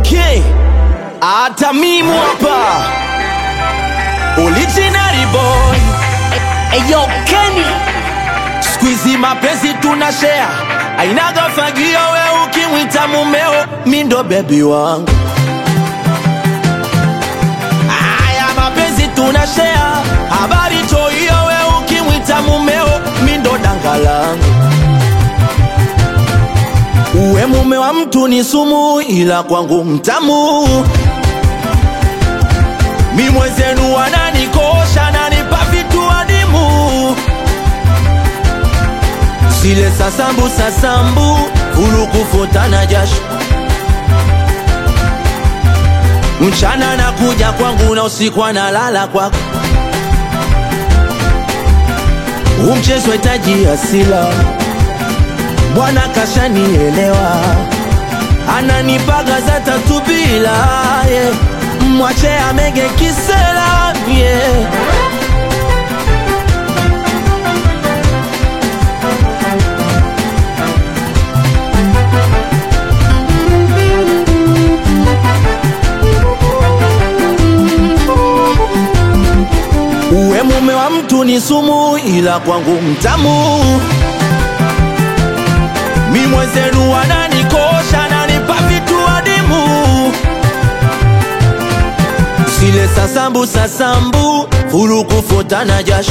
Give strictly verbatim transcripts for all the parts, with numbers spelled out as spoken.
Okay, hata mimi hapa original boy. Eyo Kenny, squeezy mapenzi tunashare, ainaga fagio we ukimwita mumeo, mindo baby wangu. Aya mapenzi tunashare, habari toyo we ukimwita mumeo, mindo dangalangu. Uwe mume wa mtu ni sumu, ila kwangu mtamu. Mi mwezenu wananikosha, nanipa vitu adimu. Sile sasambu sasambu, ulu kufutana jasho. Mchana na kuja kwangu na usiku analala kwako. Umchezo itaji asila, Bwana kashanielewa. Ananipaga za tatu bila, yeah. Mwache amege kisela, yeah. Uwe mume wa mtu ni sumu, ila kwangu mtamu. Mi mwezenu wananikosha, nanipa vitu adimu. Sile sasambu sasambu, fulu kufutana jasho.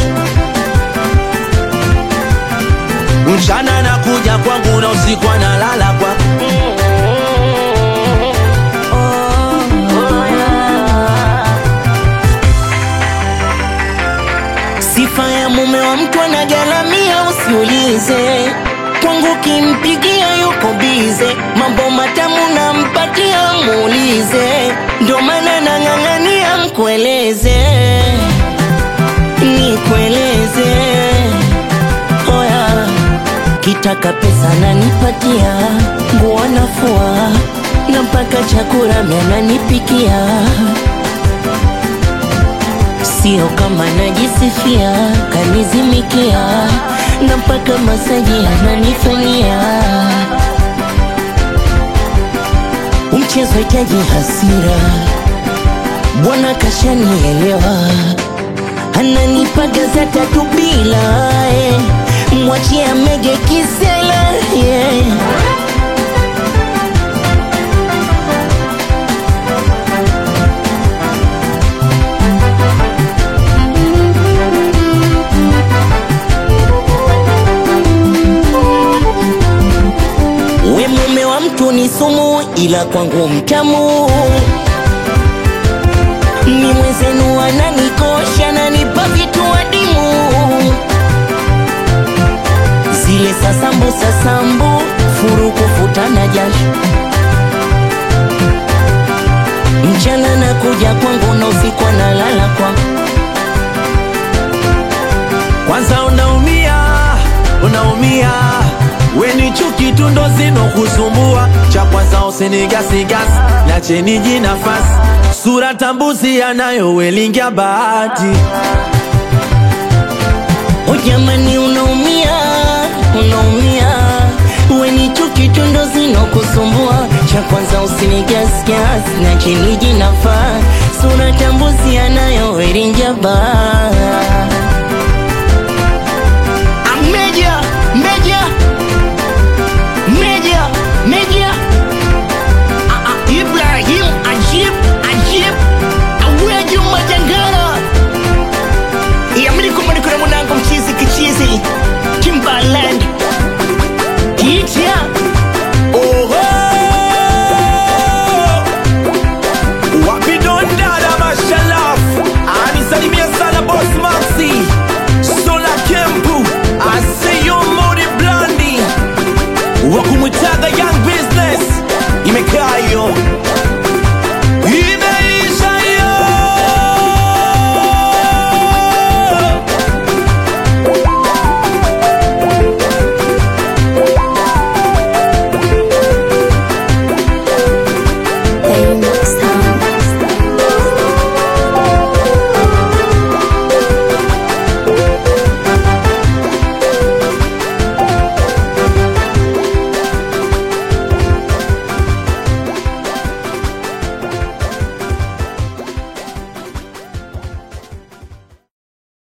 Mchana na kuja kwangu na usiku analala kwako. Sifa ya mume wa mtu anagalamia, usiulize. Kwangu kimpigia yuko bize, mambo matamu nampatia muulize. Ndo maana nang'ang'ania mkueleze, nikueleze. Oya, kitaka pesa nanipatia, nguo nafua, na mpaka chakula mimi ananipikia. Sio kama najisifia, kanizimikia, na mpaka masaji ananifanyia. Umchezo itaji hasira, Bwana kashanielewa. Ananipaga za tatu bila, eh. Mwachie amege kisela, yeah. We mume wa mtu ni sumu, ila kwangu mtamu. Mi mwezenu wananikosha, nanipa vitu adimu. Zile sasambu sasambu, furu kufutana jasho. Mchana na kuja kwangu na usiku analala kwangu. Kwanza unaumia, unaumia. Weni chuki tu ndo zino kusumbua. Cha kwanza usinigasigasi, niache niji nafasi. Sura tambuzi yanayo welingia bahati. O jamani unaumia, unaumia. Weni chuki tu ndo zino kusumbua. Cha kwanza usinigasigasi, niache niji nafasi. Sura tambuzi yanayo welingia bahati.